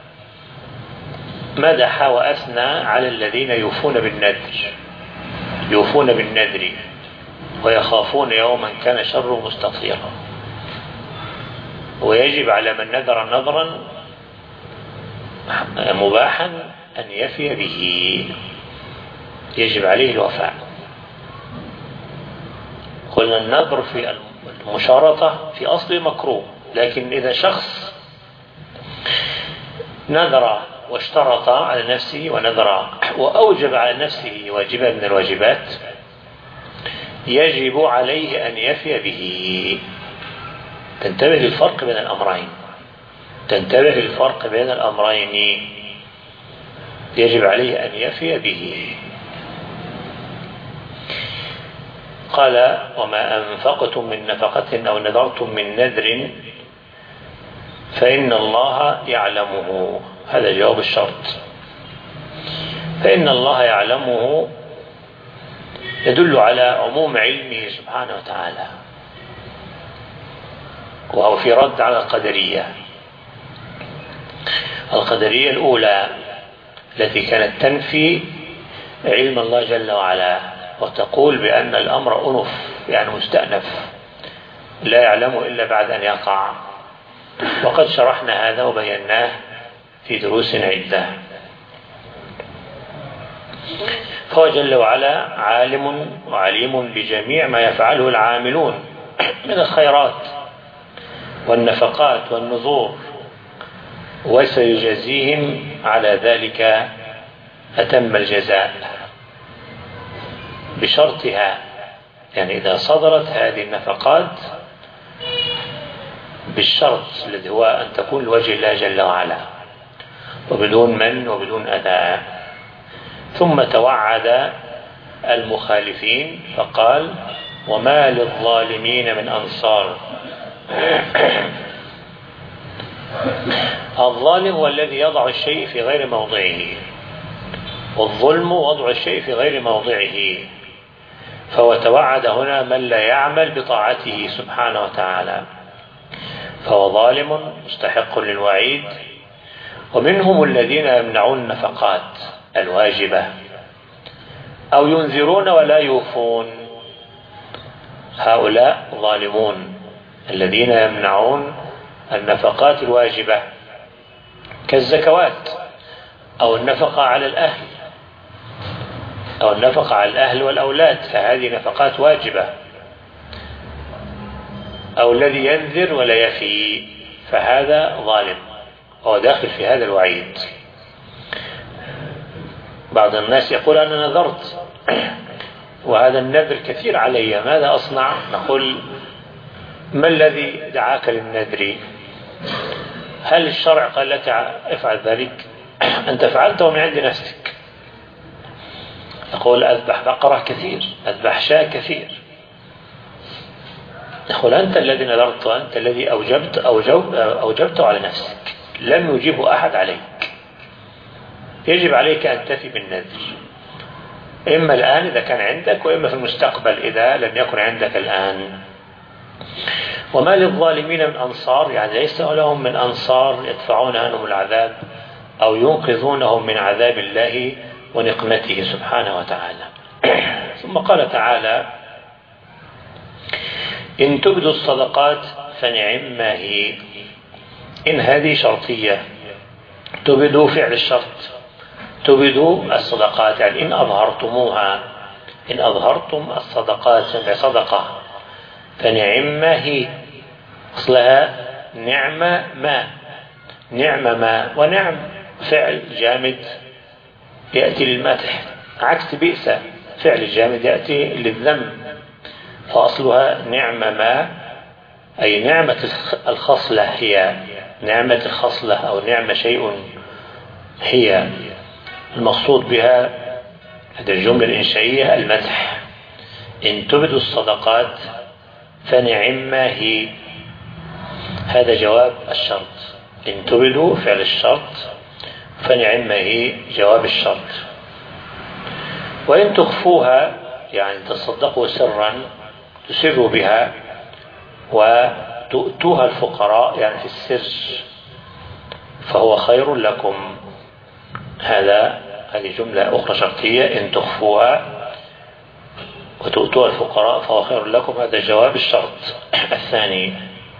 A: مدح وأثنى على الذين يوفون بالنذر، يوفون بالنذر ويخافون يوما كان شره مستطيرا. ويجب على من نذر نذرا مباحا أن يفي به، يجب عليه الوفاء. قلنا النذر في المشارطة في أصل مكروه، لكن إذا شخص نذر واشترط على نفسه ونذر وأوجب على نفسه واجبا من الواجبات يجب عليه أن يفي به. تنتبه للفرق بين الأمرين، تنتبه للفرق بين الأمرين، يجب عليه أن يفي به. قال وما أنفقتم من نفقة أو نذرتم من نذر فإن الله يعلمه. هذا جواب الشرط. فإن الله يعلمه يدل على عموم علمه سبحانه وتعالى، وهو في رد على القدرية. القدرية الأولى التي كانت تنفي علم الله جل وعلا وتقول بأن الأمر أنف، يعني مستأنف، لا يعلمه إلا بعد أن يقع. وقد شرحنا هذا وبيناه في دروس عدة. فهو جل وعلا عالم وعليم بجميع ما يفعله العاملون من الخيرات والنفقات والنذور، وسيجازيهم على ذلك أتم الجزاء بشرطها. يعني إذا صدرت هذه النفقات بالشرط الذي هو أن تكون لوجه الله جل وعلا وبدون من وبدون أداء. ثم توعد المخالفين فقال وما للظالمين من أنصار. الظالم هو الذي يضع الشيء في غير موضعه، والظلم وضع الشيء في غير موضعه. فهو توعد هنا من لا يعمل بطاعته سبحانه وتعالى، فهو ظالم مستحق للوعيد. ومنهم الذين يمنعون النفقات الواجبة أو ينذرون ولا يوفون، هؤلاء ظالمون الذين يمنعون النفقات الواجبة كالزكوات أو النفقة على الأهل أو النفقة على الأهل والأولاد، فهذه نفقات واجبة. أو الذي ينذر ولا يفي، فهذا ظالم، هو داخل في هذا الوعيد. بعض الناس يقول أنا نذرت وهذا النذر كثير علي، ماذا أصنع؟ نقول ما الذي دعاك للنذر؟ هل الشرع قال لك افعل ذلك؟ أنت فعلته من عند نفسك. يقول أذبح بقرة كثير، أذبح شاة كثير، يقول أنت الذي نذرت وأنت الذي أوجبت أوجب أوجبته على نفسك، لم يجيبه أحد عليك، يجب عليك أن تفي بالنذر، إما الآن إذا كان عندك، وإما في المستقبل إذا لم يكن عندك الآن. وما للظالمين من أنصار، يعني ليس لهم من أنصار يدفعون عنهم العذاب أو ينقذونهم من عذاب الله ونقمته سبحانه وتعالى. ثم قال تعالى: إن تبدوا الصدقات فنعم ما هي. إن هذه شرطية، تبدوا فعل الشرط، تبدوا الصدقات يعني إن أظهرتموها، إن أظهرتم الصدقات صدقة فنعم ما هي، أصلها نعم ما، نعم ما، ونعم فعل جامد يأتي للمدح، عكس بئس فعل جامد يأتي للذم، فأصلها نعم ما أي نعمة الخصلة، هي نعمة الخصلة أو نعمة شيء هي، المقصود بها هذه الجملة الإنشائية المدح. إن تبدوا الصدقات فنعم ما هي، هذا جواب الشرط. إن تبدوا فعل الشرط، فنعم ما هي جواب الشرط. وإن تخفوها يعني تصدقوا سرا، تسروا بها وتؤتوها الفقراء يعني في السر، فهو خير لكم. هذا هذه جملة أخرى شرطية، إن تخفوها وتؤتوها الفقراء فهو خير لكم، هذا جواب الشرط الثاني.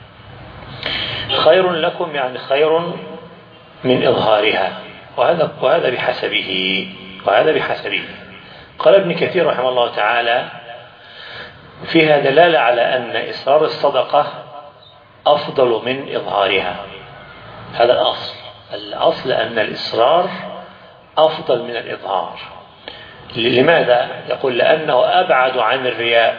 A: خير لكم يعني خير من إظهارها، وهذا وهذا بحسبه وهذا بحسبه. قال ابن كثير رحمه الله تعالى: فيها دلالة على أن إصرار الصدقة أفضل من إظهارها، هذا الأصل. الأصل أن الإصرار أفضل من الإظهار. لماذا؟ يقول: لأنه أبعد عن الرياء،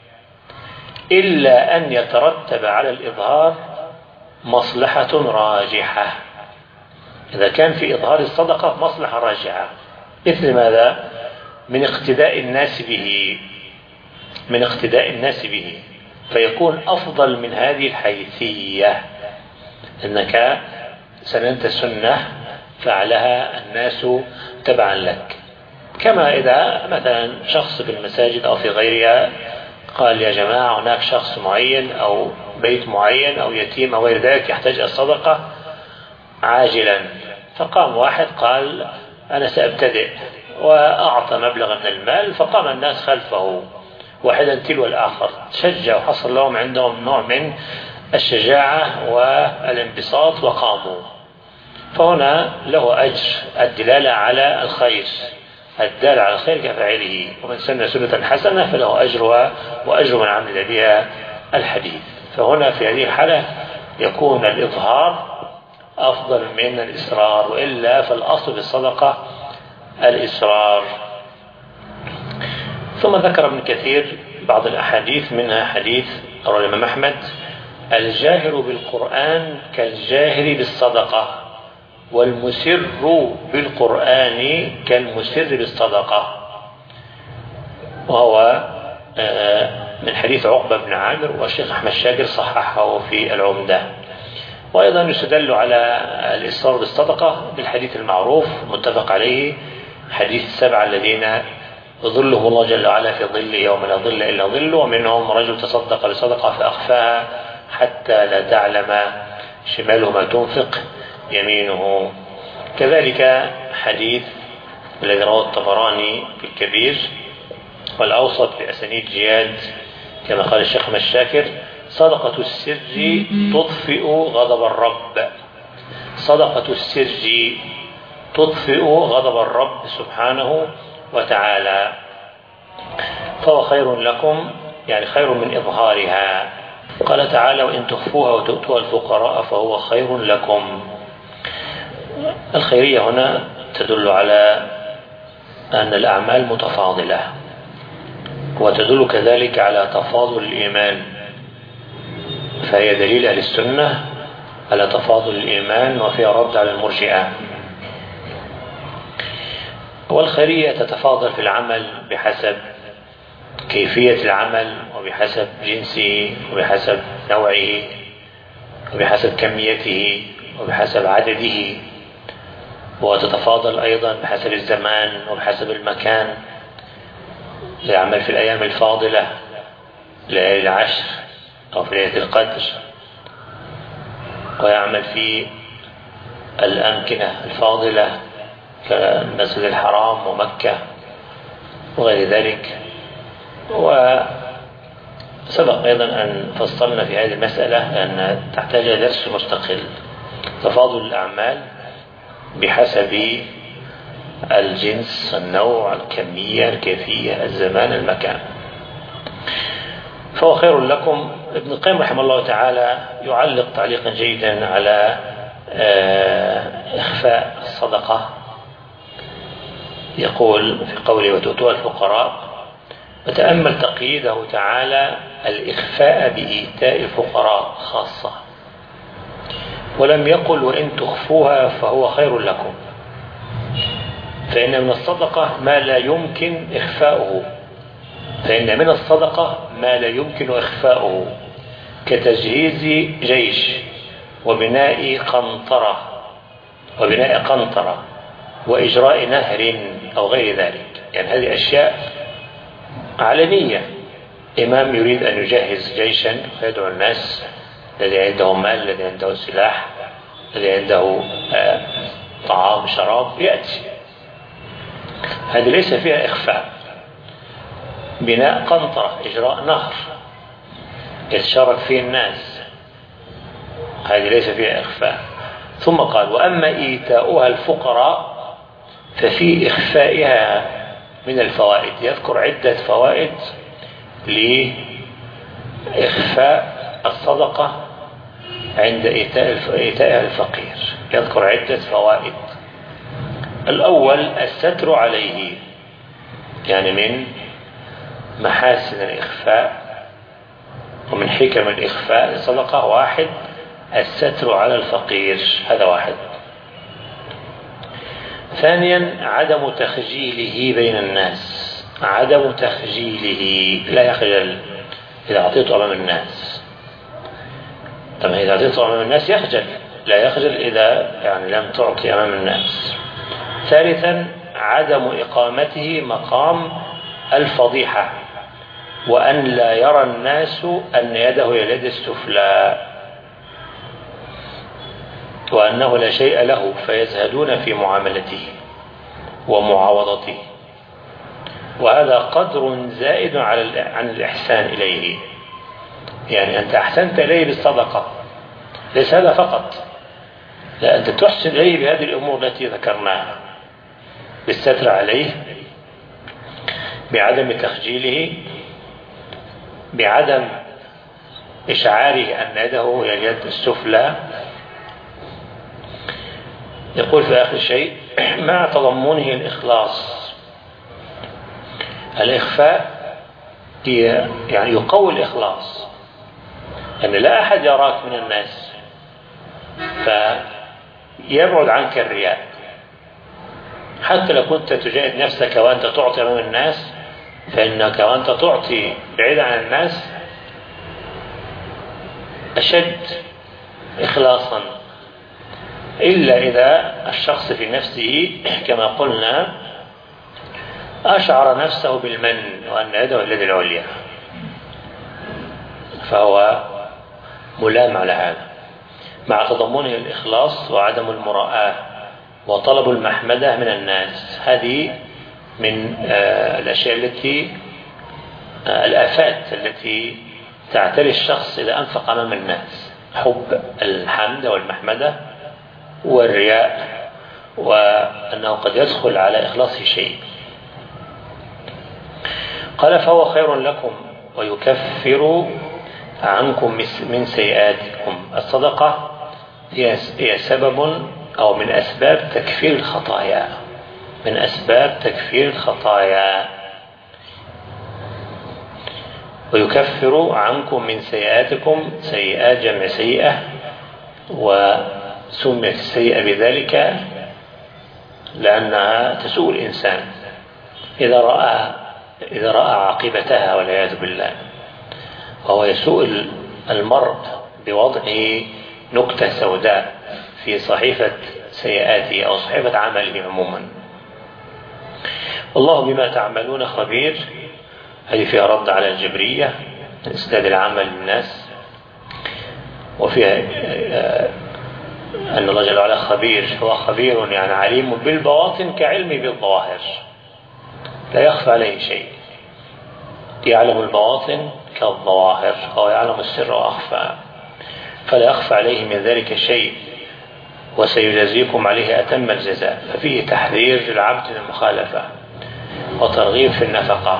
A: إلا أن يترتب على الإظهار مصلحة راجحة. إذا كان في إظهار الصدقة مصلحة راجحة، مثل ماذا؟ من اقتداء الناس به، من اقتداء الناس به، فيكون أفضل من هذه الحيثية، أنك سننت سنة فعلها الناس تبعا لك. كما إذا مثلا شخص في المساجد أو في غيرها قال: يا جماعة هناك شخص معين أو بيت معين أو يتيم أو غير ذلك يحتاج الصدقة عاجلا، فقام واحد قال: أنا سأبتدئ، وأعطى مبلغا من المال، فقام الناس خلفه واحدا تلو الآخر، شجع وحصل لهم عندهم نوع من الشجاعة والانبساط وقاموا، فهنا له أجر الدلالة على الخير، الدال على الخير كفاعله، ومن سن سنة حسنة فله أجرها وأجر من عمل بها الحديث. فهنا في هذه الحالة يكون الإظهار أفضل من الإسرار، وإلا فالأصل في الصدقة الإسرار. ثم ذكر ابن كثير بعض الأحاديث، منها حديث رواه الإمام أحمد: الجاهر بالقرآن كالجاهر بالصدقة، والمسر بالقرآن كالمسر بالصدقة. وهو من حديث عقبة بن عامر، والشيخ أحمد شاكر صححه في العمدة. وأيضا يستدل على الإصرار بالصدقة بالحديث المعروف متفق عليه، حديث السبعة الذين يظلهم الله جل وعلا في ظل يوم لا ظل إلا ظله، ومنهم رجل تصدق بصدقة فأخفاها حتى لا تعلم شماله ما تنفق يمينه. كذلك حديث الذي رواه الطبراني في الكبير والأوسط بأسانيد جياد، كما قال الشيخ أحمد شاكر: صدقة السر تطفئ غضب الرب، صدقة السر تطفئ غضب الرب سبحانه وتعالى، فهو خير لكم يعني خير من إظهارها. قال تعالى: وإن تخفوها وتؤتوها الفقراء فهو خير لكم. الخيرية هنا تدل على أن الأعمال متفاضلة، وتدل كذلك على تفاضل الإيمان، فهي دليل أهل السنة على تفاضل الإيمان، وفيها رد على المرجئة. والخيرية تتفاضل في العمل بحسب كيفية العمل وبحسب جنسه وبحسب نوعه وبحسب كميته وبحسب عدده، وتتفاضل أيضا بحسب الزمان وبحسب المكان. يعمل في الأيام الفاضلة ليالي العشر أو في ليلة القدر، ويعمل في الأمكنة الفاضلة كالمسجد الحرام ومكة وغير ذلك. وسبق أيضا أن فصلنا في هذه المسألة أن تحتاج إلى درس مستقل، تفاضل الأعمال بحسب الجنس، النوع، الكمية، الكيفية، الزمان، المكان. فهو خير لكم. ابن القيم رحمه الله تعالى يعلق تعليقا جيدا على إخفاء الصدقة، يقول في قوله وتؤتوها الفقراء، وتأمل تقييده تعالى الإخفاء بإيتاء الفقراء خاصة، ولم يقل وإن تخفوها فهو خير لكم، فإن من الصدقة ما لا يمكن إخفاؤه فإن من الصدقة ما لا يمكن إخفاؤه كتجهيز جيش وبناء قنطرة وبناء قنطرة وإجراء نهر أو غير ذلك. يعني هذه أشياء علنية. إمام يريد أن يجهز جيشا فيدعو الناس، الذي عنده مال، الذي عنده سلاح، الذي عنده آه طعام شراب، يأتي. هذه ليس فيها إخفاء. بناء قنطرة، إجراء نهر يتشارك فيه الناس، هذه ليس فيها إخفاء. ثم قال وأما إيتاؤها الفقراء ففي إخفائها من الفوائد. يذكر عدة فوائد لإخفاء الصدقة عند إيتائها الفقير. يذكر عدة فوائد. الأول الستر عليه، يعني من محاسن الإخفاء ومن حكم الإخفاء الصدقة واحد الستر على الفقير، هذا واحد. ثانيا عدم تخجيله بين الناس، عدم تخجيله، لا يخجل إذا أعطيته أمام الناس. طبعا إذا أعطيته أمام الناس يخجل، لا يخجل إذا يعني لم تعطي أمام الناس. ثالثا عدم إقامته مقام الفضيحة، وأن لا يرى الناس أن يده هي اليد السفلى، وأنه لا شيء له فيزهدون في معاملته ومعاوضته. وهذا قدر زائد عن الإحسان إليه. يعني أنت أحسنت إليه بالصدقة، ليس هذا فقط، لا، أنت تحسن إليه بهذه الأمور التي ذكرناها، بالستر عليه، بعدم تخجيله، بعدم إشعاره أن يده هي اليد السفلى. يقول في آخر شيء مع تضمنه الإخلاص. الإخفاء هي يعني يقوي الإخلاص، أن يعني لا أحد يراك من الناس فيبعد عنك الرياء. حتى لو كنت تجاهد نفسك وأنت تعطي أمام الناس، فإنك وأنت تعطي بعيد عن الناس أشد إخلاصا، إلا إذا الشخص في نفسه كما قلنا أشعر نفسه بالمن وأن يده اليد العليا، فهو ملام على هذا، مع تضمنه الإخلاص وعدم المراءة وطلب المحمدة من الناس. هذه من الأشياء التي الآفات التي تعتري الشخص إذا أنفق أمام الناس، حب الحمد والمحمدة والرياء، وأنه قد يدخل على إخلاصه شيء. قال فهو خير لكم ويكفر عنكم من سيئاتكم. الصدقة هي سبب أو من أسباب تكفير الخطايا، من أسباب تكفير الخطايا. ويكفر عنكم من سيئاتكم، سيئات جمع سيئة، وسميت السيئة بذلك لأنها تسوء الإنسان. إذا رأى إذا رأى عاقبتها والعياذ بالله، وهو يسوء المرء بوضعه نكتة سوداء في صحيفة سيئاته أو صحيفة عمله عموما. والله بما تعملون خبير، هذه فيها رد على الجبرية إسناد العمل للناس، وفيها أن الله جل وعلا خبير، هو خبير يعني عليم بالبواطن كعلمه بالظواهر، لا يخفى عليه شيء، يعلم البواطن كالظواهر، هو يعلم السر وأخفى، فلا يخفى عليه من ذلك شيء، وسيجازيكم عليه أتم الجزاء. ففيه تحذير للعبد من المخالفة وترغيب في النفقة.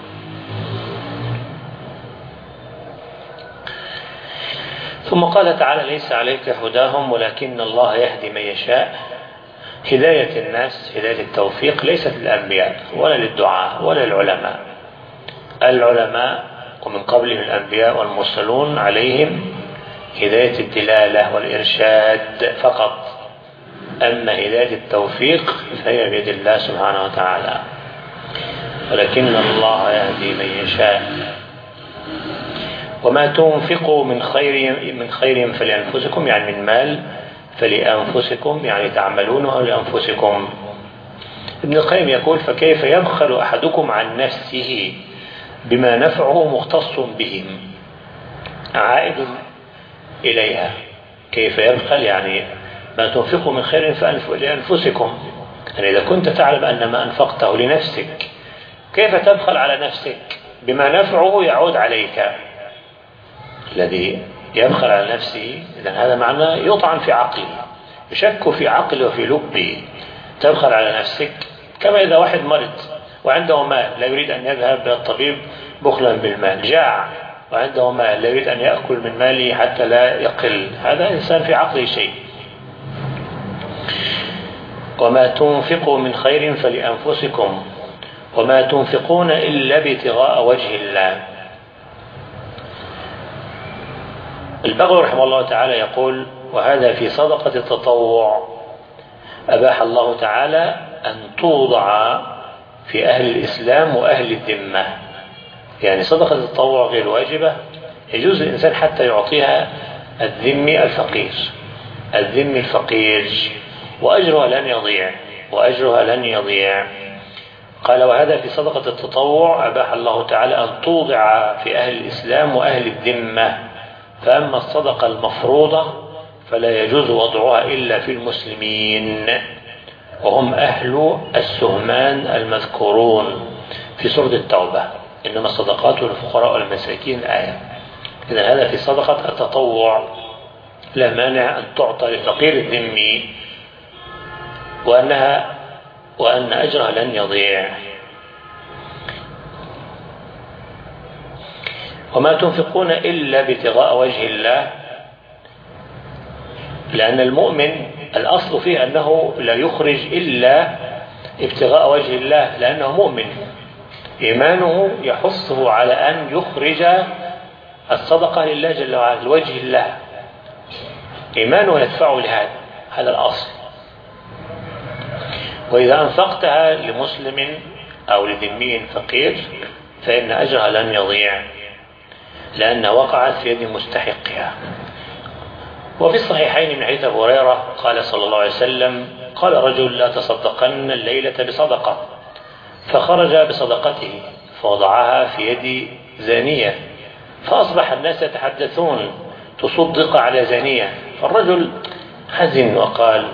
A: ثم قال تعالى: ليس عليك هداهم ولكن الله يهدي من يشاء. هداية الناس، هداية التوفيق، ليست للأنبياء ولا للدعاء ولا للعلماء. العلماء ومن قبلهم الأنبياء والمرسلون عليهم هداية الدلالة والإرشاد فقط، أما هداية التوفيق فهي بيد الله سبحانه وتعالى، ولكن الله يهدي من يشاء. وما تنفقوا من خير من خير فلأنفسكم، يعني من مال فلأنفسكم، يعني تعملونه لأنفسكم. ابن القيم يقول: فكيف يبخل أحدكم عن نفسه بما نفعه مختص بهم عائد إليها. كيف يبخل يعني ما تنفقوا من خير فلأنفسكم، يعني إذا كنت تعلم أن ما أنفقته لنفسك كيف تبخل على نفسك بما نفعه يعود عليك؟ الذي يبخل على نفسه إذن هذا معناه يطعن في عقله، يشك في عقله وفي لبه. تبخل على نفسك كما إذا واحد مرض وعنده مال لا يريد أن يذهب إلى الطبيب بخلا بالمال، جاع وعنده مال لا يريد أن يأكل من ماله حتى لا يقل، هذا إنسان في عقله شيء. وما تنفقوا من خير فلأنفسكم وما تنفقون إلا ابتغاء وجه الله. البغوي رحمه الله تعالى يقول: وهذا في صدقة التطوع أباح الله تعالى أن توضع في أهل الإسلام وأهل الذمة. يعني صدقة التطوع غير واجبة، يجوز الإنسان حتى يعطيها الذمي الفقير، الذمي الفقير، وأجرها لن يضيع، وأجرها لن يضيع. قال: وهذا في صدقة التطوع أباح الله تعالى أن توضع في أهل الإسلام وأهل الذمة. فأما الصدقة المفروضة فلا يجوز وضعها إلا في المسلمين، وهم أهل السهمان المذكورون في سورة التوبة: إنما الصدقات للفقراء والمساكين الآية. إذن هذا في صدقة التطوع، لا مانع أن تعطى للفقير الذمي، وأنها وأن أجرها لن يضيع. وما تنفقون إلا ابتغاء وجه الله، لأن المؤمن الأصل فيه أنه لا يخرج إلا ابتغاء وجه الله، لأنه مؤمن، إيمانه يحثه على أن يخرج الصدقة لله جل وعلا لوجه الله، إيمانه يدفعه لهذا، هذا الأصل. وإذا أنفقتها لمسلم أو لذمي فقير فإن أجرها لن يضيع، لأنها وقعت في يد مستحقها. وفي الصحيحين من حديث أبي هريرة قال صلى الله عليه وسلم: قال رجل: لا تصدقن الليلة بصدقة، فخرج بصدقته فوضعها في يد زانية، فأصبح الناس يتحدثون: تصدق على زانية. فالرجل حزن وقال: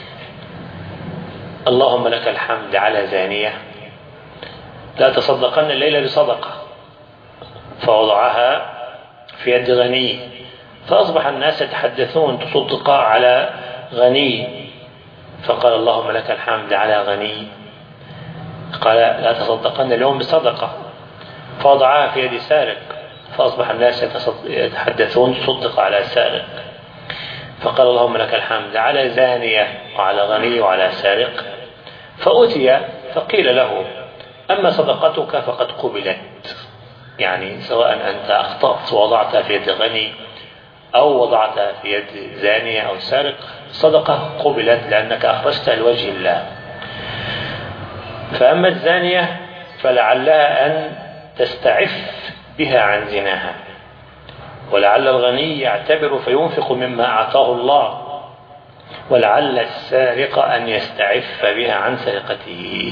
A: اللهم لك الحمد على زانية، لا تصدقن الليلة بصدقة، فوضعها في يد غني، فأصبح الناس يتحدثون: تصدق على غني، فقال: اللهم لك الحمد على غني. قال: لا تصدقن اليوم بصدقة، فوضعها في يد سارق، فأصبح الناس يتحدثون: تصدق على سارق، فقال: اللهم لك الحمد على زانية وعلى غني وعلى سارق. فأتي فقيل له: أما صدقتك فقد قبلت، يعني سواء أنت أخطأت ووضعتها في يد غني أو وضعتها في يد زانية أو سارق، صدقة قبلت لأنك أخرجتها لوجه الله. فأما الزانية فلعلها أن تستعف بها عن زناها، ولعل الغني يعتبر فينفق مما أعطاه الله، ولعل السارق أن يستعف بها عن سرقته.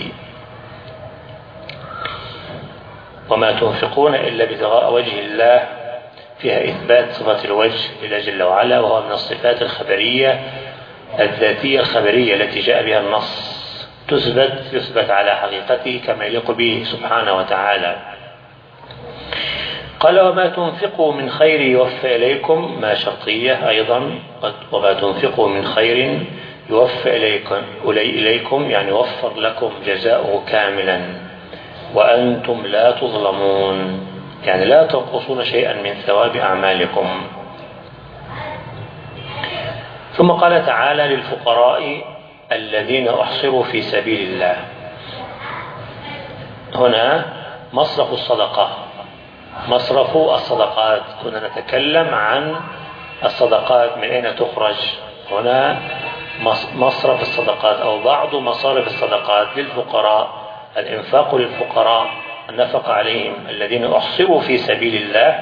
A: وما تنفقون إلا ابتغاء وجه الله فيها إثبات صفة الوجه لله جل وعلا، وهو من الصفات الخبرية الذاتية الخبرية التي جاء بها النص، تثبت يثبت على حقيقته كما يليق به سبحانه وتعالى. قال وما تنفقوا من خير يوفى إليكم، ما شرطية أيضا، وما تنفقوا من خير يوفى إليكم, إليكم يعني وفر لكم جزاؤه كاملا وأنتم لا تظلمون، يعني لا تنقصون شيئا من ثواب أعمالكم. ثم قال تعالى للفقراء الذين أحصروا في سبيل الله، هنا مصرف الصدقة، مصرف الصدقات. كنا نتكلم عن الصدقات من أين تخرج، هنا مصرف الصدقات أو بعض مصارف الصدقات للفقراء، الإنفاق للفقراء، النفق عليهم الذين أحصروا في سبيل الله.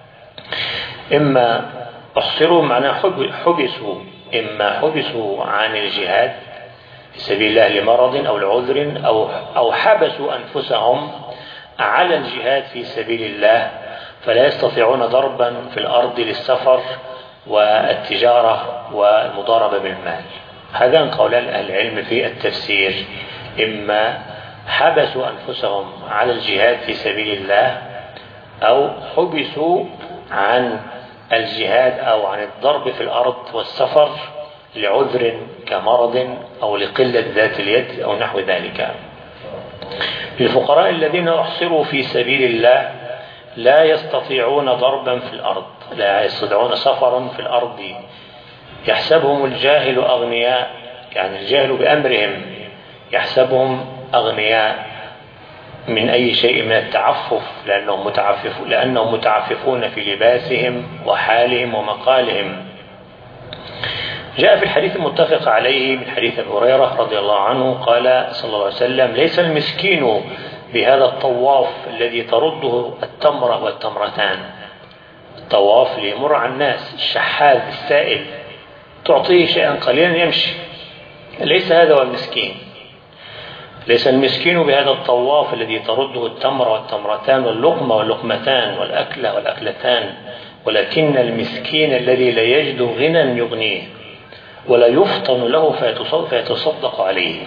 A: إما أحصروا معناه حبسوا، إما حبسوا عن الجهاد في سبيل الله لمرض أو لعذر، أو أو حبسوا أنفسهم على الجهاد في سبيل الله فلا يستطيعون ضربا في الأرض للسفر والتجارة والمضاربة بالمال. هذان قولان أهل العلم في التفسير، إما حبسوا أنفسهم على الجهاد في سبيل الله، أو حبسوا عن الجهاد أو عن الضرب في الأرض والسفر لعذر كمرض أو لقلة ذات اليد أو نحو ذلك. للفقراء الذين أحصروا في سبيل الله لا يستطيعون ضربا في الأرض، لا يستطيعون سفرا في الأرض، يحسبهم الجاهل أغنياء، يعني الجاهل بأمرهم يحسبهم أغنياء من أي شيء من التعفف، لأنهم, متعفف لأنهم متعففون في لباسهم وحالهم ومقالهم. جاء في الحديث المتفق عليه من حديث أبي هريرة رضي الله عنه قال صلى الله عليه وسلم: ليس المسكين بهذا الطواف الذي ترده التمرة والتمرتان. الطواف ليمر على الناس، الشحاذ السائل تعطيه شيئا قليلا يمشي، ليس هذا هو المسكين. ليس المسكين بهذا الطواف الذي ترده التمرة والتمرتان واللقمة واللقمتان والأكلة والأكلتان، ولكن المسكين الذي لا يجد غنى يغنيه ولا يفطن له فيتصدق عليه،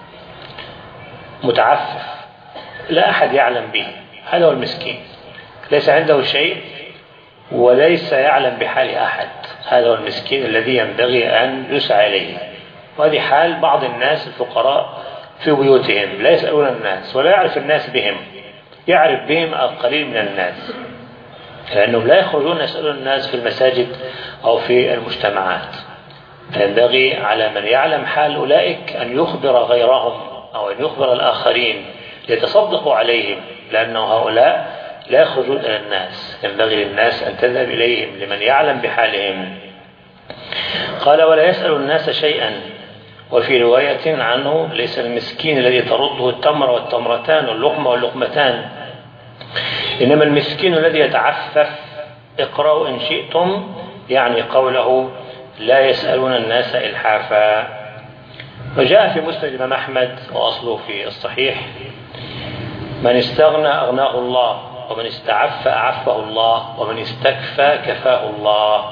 A: متعفف لا أحد يعلم به، هذا هو المسكين، ليس عنده شيء وليس يعلم بحال أحد، هذا هو المسكين الذي ينبغي أن يسعى إليه. وهذه حال بعض الناس الفقراء في بيوتهم، لا يسألون الناس ولا يعرف الناس بهم، يعرف بهم القليل من الناس، لأنهم لا يخرجون يسألون الناس في المساجد أو في المجتمعات. فينبغي على من يعلم حال أولئك أن يخبر غيرهم أو أن يخبر الآخرين ليتصدقوا عليهم، لأن هؤلاء لا يخرجون إلى الناس، ينبغي للناس أن تذهب إليهم لمن يعلم بحالهم. قال: ولا يسأل الناس شيئا. وفي رواية عنه: ليس المسكين الذي ترده التمر والتمرتان واللقمة واللقمتان، إنما المسكين الذي يتعفف. اقرأوا إن شئتم، يعني قوله لا يسألون الناس إلحافا. وجاء في مسند الإمام أحمد وأصله في الصحيح: من استغنى أغناه الله، ومن استعف أعفه الله، ومن استكفى كفاه الله.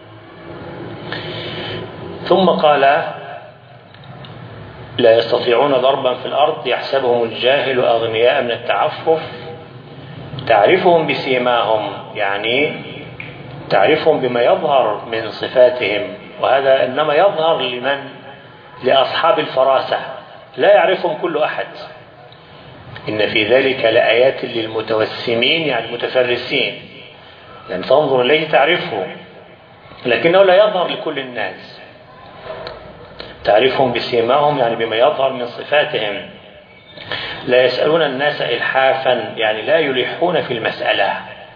A: ثم قال: لا يستطيعون ضربا في الأرض يحسبهم الجاهل أغنياء من التعفف، تعرفهم بسيماهم، يعني تعرفهم بما يظهر من صفاتهم، وهذا إنما يظهر لمن لأصحاب الفراسة، لا يعرفهم كل أحد. إن في ذلك لآيات للمتوسمين، يعني المتفرسين، يعني تنظر إليه تعرفه، لكنه لا يظهر لكل الناس. تعرفهم بسيماهم يعني بما يظهر من صفاتهم. لا يسألون الناس إلحافا، يعني لا يلحون في المسألة.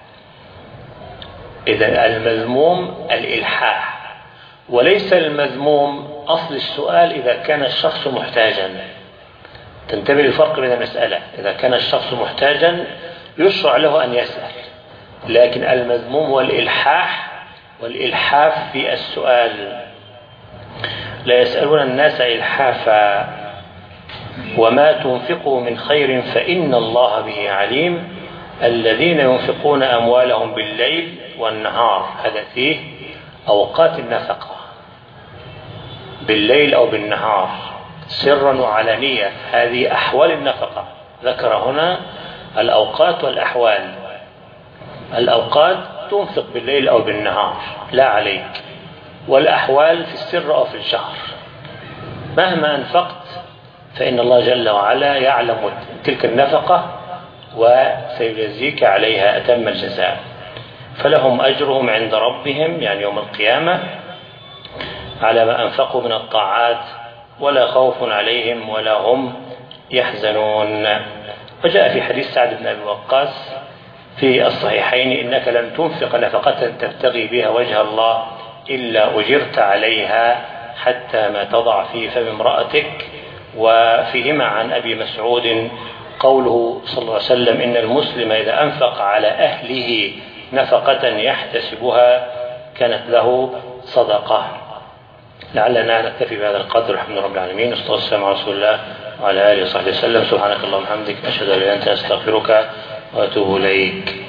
A: إذن المذموم الإلحاح، وليس المذموم أصل السؤال إذا كان الشخص محتاجا، تنتبه للفرق بين المسألة. إذا كان الشخص محتاجا يشرع له أن يسأل، لكن المذموم هو الإلحاح والإلحاف في السؤال. لا يسألون الناس إلحافا وما تنفقوا من خير فإن الله به عليم الذين ينفقون أموالهم بالليل والنهار، هذا فيه أوقات النفقة بالليل أو بالنهار سرا وعلانية، هذه أحوال النفقة. ذكر هنا الأوقات والأحوال. الأوقات تنفق بالليل أو بالنهار لا عليك، والأحوال في السر أو في الجهر. مهما أنفقت فإن الله جل وعلا يعلم تلك النفقة وسيجزيك عليها أتم الجزاء. فلهم أجرهم عند ربهم يعني يوم القيامة على ما أنفقوا من الطاعات ولا خوف عليهم ولا هم يحزنون. وجاء في حديث سعد بن أبي وقاص في الصحيحين إنك لن تنفق نفقة تبتغي بها وجه الله إلا أجرت عليها حتى ما تضع في فم امرأتك. وفيهما عن أبي مسعود قوله صلى الله عليه وسلم إن المسلم إذا أنفق على أهله نفقة يحتسبها كانت له صدقة. لعلنا نكتفي بهذا القدر. الحمد لله رب العالمين، والصلاة والسلام على رسول الله وعلى آله وصحبه وسلم. سبحانك اللهم وبحمدك، أشهد أن لا إله إلا أنت، أستغفرك وأتوب إليك.